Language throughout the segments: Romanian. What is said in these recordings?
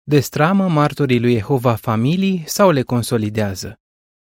Destramă martorii lui Jehova familii sau le consolidează?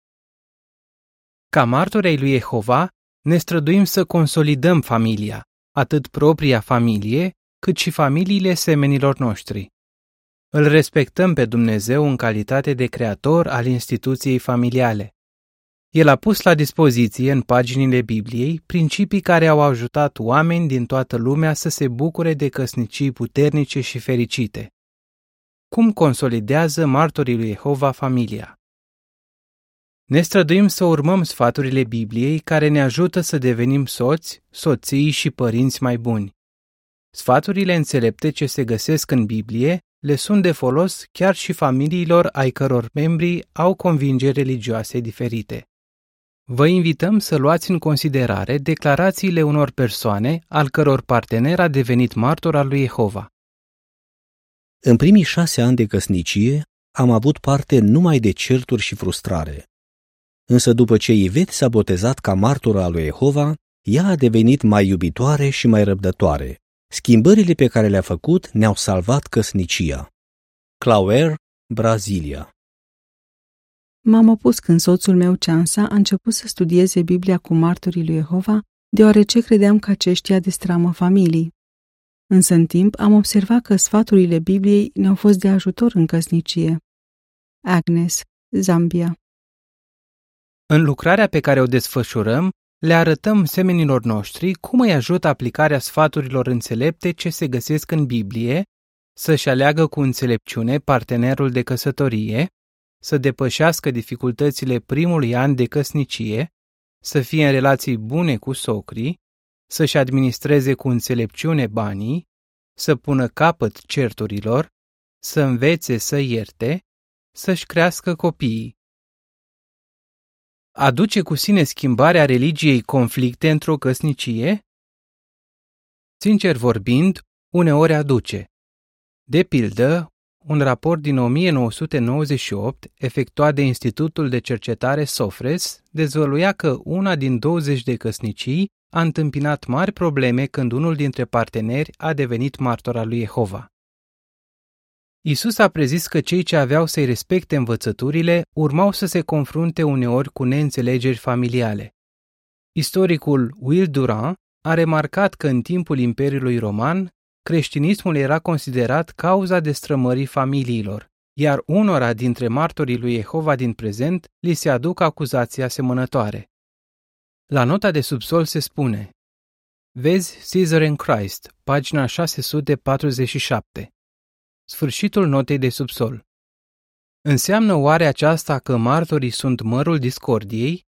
Ca martori ai lui Jehova, ne străduim să consolidăm familia, atât propria familie, cât și familiile semenilor noștri. Îl respectăm pe Dumnezeu în calitate de creator al instituției familiale. El a pus la dispoziție în paginile Bibliei principii care au ajutat oameni din toată lumea să se bucure de căsnicii puternice și fericite. Cum consolidează martorii lui Jehova familia? Ne străduim să urmăm sfaturile Bibliei care ne ajută să devenim soți, soții și părinți mai buni. Sfaturile înțelepte ce se găsesc în Biblie le sunt de folos chiar și familiilor ai căror membri au convingeri religioase diferite. Vă invităm să luați în considerare declarațiile unor persoane al căror partener a devenit martor al lui Jehova. În primii 6 ani de căsnicie am avut parte numai de certuri și frustrare. Însă după ce Ivet s-a botezat ca martoră a lui Jehova, ea a devenit mai iubitoare și mai răbdătoare. Schimbările pe care le-a făcut ne-au salvat căsnicia. Clauer, Brazilia. M-am opus când soțul meu, Ceansa, a început să studieze Biblia cu martorii lui Jehova, deoarece credeam că aceștia destramă familii. Însă în timp am observat că sfaturile Bibliei ne-au fost de ajutor în căsnicie. Agnes, Zambia. În lucrarea pe care o desfășurăm, le arătăm semenilor noștri cum îi ajută aplicarea sfaturilor înțelepte ce se găsesc în Biblie, să-și aleagă cu înțelepciune partenerul de căsătorie, să depășească dificultățile primului an de căsnicie, să fie în relații bune cu socrii, să-și administreze cu înțelepciune banii, să pună capăt certurilor, să învețe să ierte, să-și crească copiii. Aduce cu sine schimbarea religiei conflicte într-o căsnicie? Sincer vorbind, uneori aduce. De pildă, un raport din 1998, efectuat de Institutul de Cercetare Sofres, dezvăluia că una din 20 de căsnicii a întâmpinat mari probleme când unul dintre parteneri a devenit martor al lui Jehova. Iisus a prezis că cei ce aveau să-i respecte învățăturile urmau să se confrunte uneori cu neînțelegeri familiale. Istoricul Will Durant a remarcat că în timpul Imperiului Roman, creștinismul era considerat cauza destrămării familiilor, iar unora dintre martorii lui Jehova din prezent li se aduc acuzații asemănătoare. La nota de subsol se spune: Vezi Caesar and Christ, pagina 647. Sfârșitul notei de subsol. Înseamnă oare aceasta că martorii sunt mărul discordiei?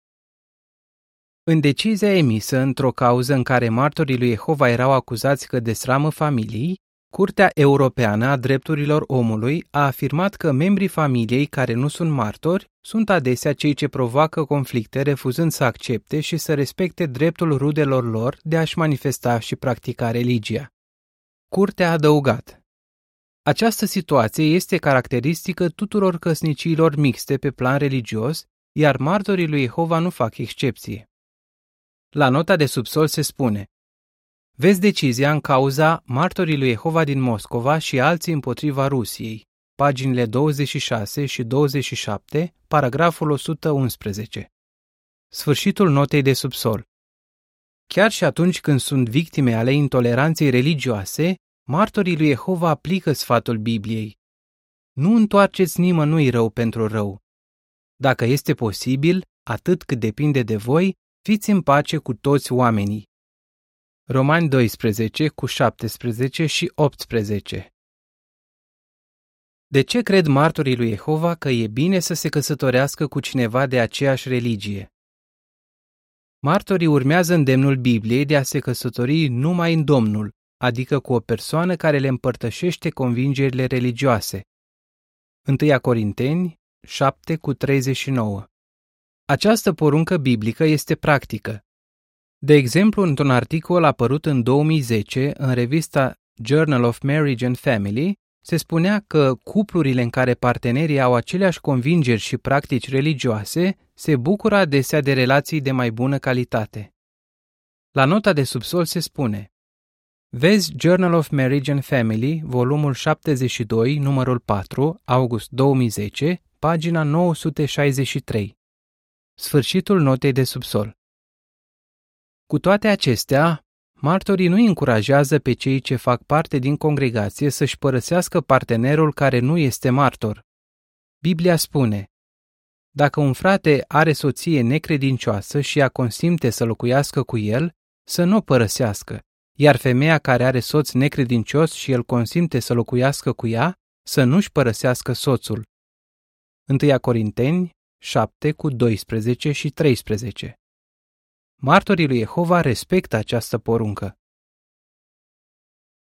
În decizia emisă într-o cauză în care martorii lui Jehova erau acuzați că destramă familii, Curtea Europeană a Drepturilor Omului a afirmat că membrii familiei care nu sunt martori sunt adesea cei ce provoacă conflicte refuzând să accepte și să respecte dreptul rudelor lor de a-și manifesta și practica religia. Curtea a adăugat: această situație este caracteristică tuturor căsniciilor mixte pe plan religios, iar martorii lui Jehova nu fac excepție. La nota de subsol se spune: vezi decizia în cauza martorii lui Jehova din Moscova și alții împotriva Rusiei, paginile 26 și 27, paragraful 111. Sfârșitul notei de subsol. Chiar și atunci când sunt victime ale intoleranței religioase, martorii lui Jehova aplică sfatul Bibliei. Nu întoarceți nimănui rău pentru rău. Dacă este posibil, atât cât depinde de voi, fiți în pace cu toți oamenii. Romani 12 cu 17 și 18. De ce cred martorii lui Jehova că e bine să se căsătorească cu cineva de aceeași religie? Martorii urmează îndemnul Bibliei de a se căsători numai în Domnul, adică cu o persoană care le împărtășește convingerile religioase. 1 Corinteni 7 cu 39. Această poruncă biblică este practică. De exemplu, într-un articol apărut în 2010 în revista Journal of Marriage and Family, se spunea că cuplurile în care partenerii au aceleași convingeri și practici religioase se bucură adesea de relații de mai bună calitate. La nota de subsol se spune: Vezi Journal of Marriage and Family, volumul 72, numărul 4, august 2010, pagina 963. Sfârșitul notei de subsol. Cu toate acestea, martorii nu încurajează pe cei ce fac parte din congregație să-și părăsească partenerul care nu este martor. Biblia spune: dacă un frate are soție necredincioasă și ea consimte să locuiască cu el, să nu o părăsească, iar femeia care are soț necredincios și el consimte să locuiască cu ea, să nu-și părăsească soțul. 1 Corinteni 7 cu 12 și 13. Martorii lui Jehova respectă această poruncă.